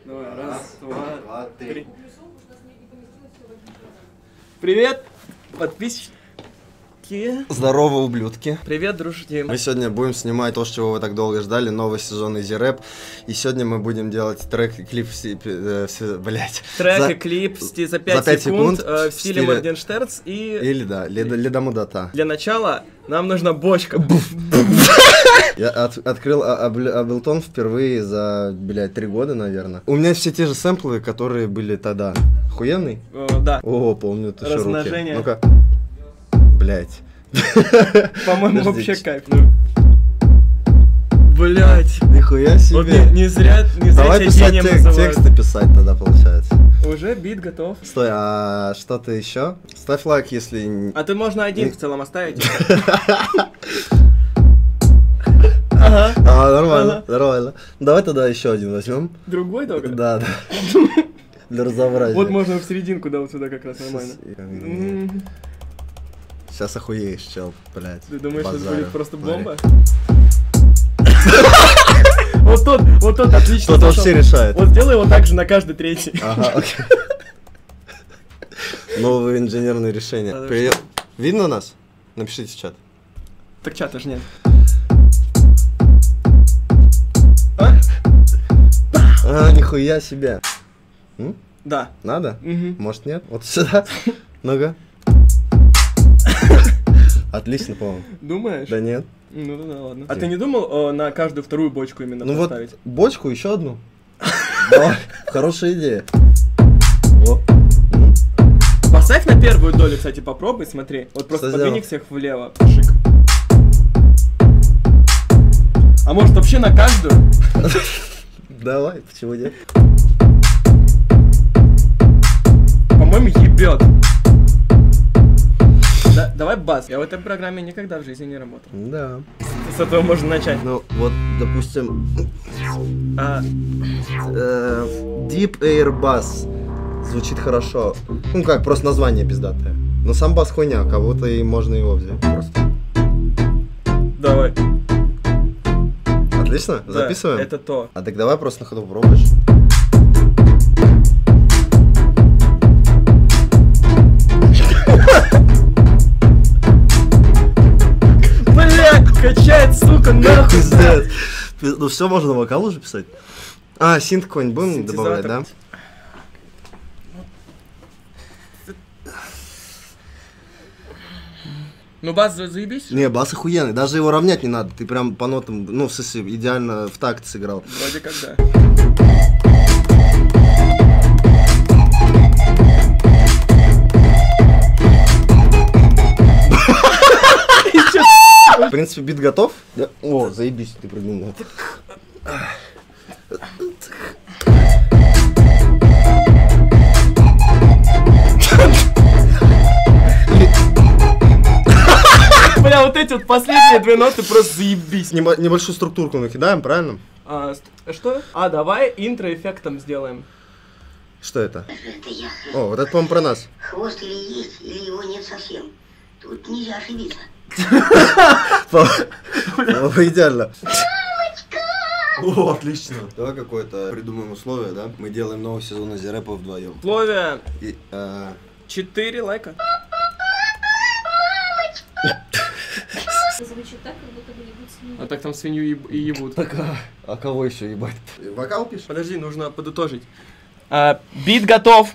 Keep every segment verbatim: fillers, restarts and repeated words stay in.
Давай, раз, два, два три. Привет, подписчики. Здорово, ублюдки. Привет, дружки. Мы сегодня будем снимать то, чего вы так долго ждали, новый сезон Easy Rap. И сегодня мы будем делать трек и клип, э, все, блять. Трек за... и клип за пять, за пять секунд, секунд э, в стиле стиле... Моргенштерц и... Или да, Ледомудата. Для начала нам нужна бочка. Я от, открыл Абleton впервые за, блядь, три года, наверное. У меня все те же сэмплы, которые были тогда. Охуенный? О, да. О, помню, ты широки. Размножение. Ну-ка. Блять. По-моему, вообще кайф. Ну. Блять. Нихуя себе. Вот не, не зря, не зря Давай писать тек тексты писать тогда, получается. Уже бит готов. Стой, а что-то еще? Ставь лайк, если... А ты можно один в целом оставить. Ага. А, нормально, нормально. Давай тогда еще один возьмем. Другой только? Да, да. Для разнообразия. Вот можно в серединку, да, вот сюда как раз нормально. Сейчас охуеешь, чел, блядь. Ты думаешь, базарю. это будет просто бомба? Вот тот, вот тот отлично. Тот вообще решает. Вот сделай его так же на каждый третий. Ага, окей. Новые инженерные решения. Привет. Видно нас? Напишите в чат. Так чата же нет. А, нихуя себе. М? Да. Надо? Угу. Может нет? Вот сюда. Ну-ка. Отлично, по-моему. Думаешь? Да нет. Ну да, да, ладно. А ты не думал о, на каждую вторую бочку именно ну поставить? Вот бочку еще одну. Давай. Хорошая идея. О. Поставь на первую долю, кстати, попробуй, смотри. Вот просто подвини всех влево. Шик. А может вообще на каждую? Давай, почему нет? По-моему, ебет. Да, давай бас. Я в этой программе никогда в жизни не работал. Да. С этого можно начать. Ну, вот, допустим... А... Э, Deep Air Bass. Звучит хорошо. Ну как, просто название пиздатое. Но сам бас хуйня, кого-то и можно его взять. Просто. Давай. Отлично? Да, записываем? Это то. А так давай просто на ходу попробуешь. Блять, качает, сука, нахуй. Пиздец. Ну все, можно вокал уже писать. А, синт какой-нибудь будем добавлять, да? Ну бас заебись? Не, бас охуенный, даже его равнять не надо. Ты прям по нотам, ну, в смысле, идеально в такт сыграл. Вроде как да. В принципе, бит готов? Да? О, заебись, ты придумал. Бля, вот эти вот последние две ноты просто заебись. Небо- небольшую структурку накидаем, правильно? А, что? А, давай интро-эффектом сделаем. Что это? Это я. О, вот это, по-моему, про нас. Хвост или есть, или его нет совсем. Тут нельзя ошибиться. Идеально. О, отлично. Давай какое-то придумаем условие, да? Мы делаем новый сезон Easy Rap вдвоем. Условие И, э... четыре лайка. Звучит так, как будто бы ебут свинью. А так там свинью еб- и ебут. Так, а, а кого еще ебать? Вокал пишешь? Подожди, нужно подытожить. А, бит готов.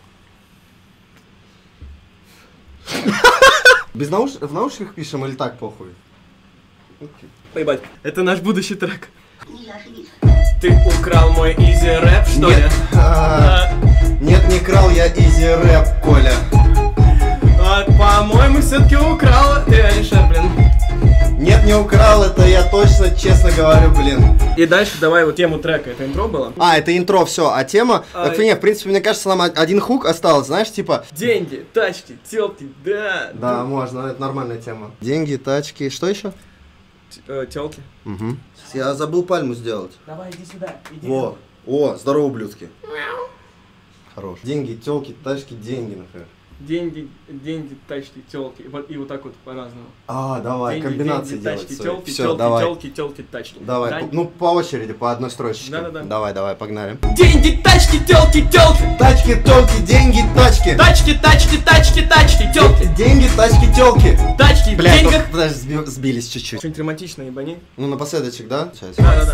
Без науш... В наушниках пишем или так похуй? Поебать. Это наш будущий трек. Нельзя ошибиться. Ты украл мой изи рэп, что ли? А, Нет, не крал я Easy Rap, Коля. А, по-моему, все-таки украл ты, Алишер, блин. Нет, не украл, это я точно, честно говорю, блин. И дальше давай вот тему трека. Это интро было? А, это интро, все, а тема... А, Так, не, в принципе, мне кажется, нам один хук осталось, знаешь, типа... Деньги, тачки, телки, да. Да, можно, это нормальная тема. Деньги, тачки, что еще? Телки. Угу. Я забыл пальму сделать. Давай, иди сюда. Иди. Во, о, здорово, ублюдки. Хорош. Деньги, телки, тачки, деньги, например. Деньги, деньги, тачки, телки. И вот, и вот так вот по-разному. А, давай, Деньги, комбинации деньги, делать. тачки, свои. телки, Всё, телки, давай. телки, телки, тачки. Давай, Да? по- ну по очереди, по одной строчечке. Да-да-да. Давай, давай, погнали. Деньги, тачки, телки, телки. Тачки, телки, деньги, тачки. Тачки, тачки, тачки, тачки, телки. Деньги, тачки, телки. Тачки, в Бля, деньгах. тут, подожди, сби- сбились чуть-чуть. Что-нибудь романтичное, ебани. Ну, напоследочек, да? Сейчас. Да-да-да.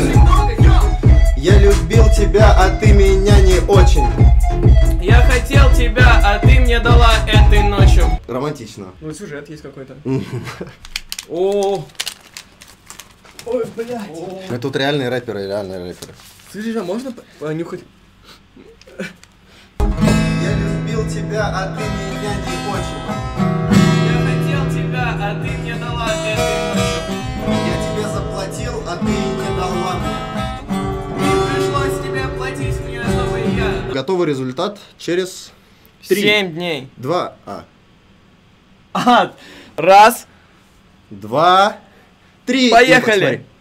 Я любил тебя, а ты меня не очень. Я хотел тебя, а ты мне дала этой ночью. Романтично. Ну, сюжет есть какой-то. О. Ой, блядь. Ну, тут реальные рэперы, реальные рэперы. Слушай, а можно понюхать? Я любил тебя, а ты меня не очень. Я хотел тебя, а ты мне дала этой ночью. Я тебе заплатил, а ты не дала мне. И пришлось тебе платить мне, чтобы я... Готовый результат через три, Семь дней. два, а, А, раз. два, три. Поехали. И, смотри.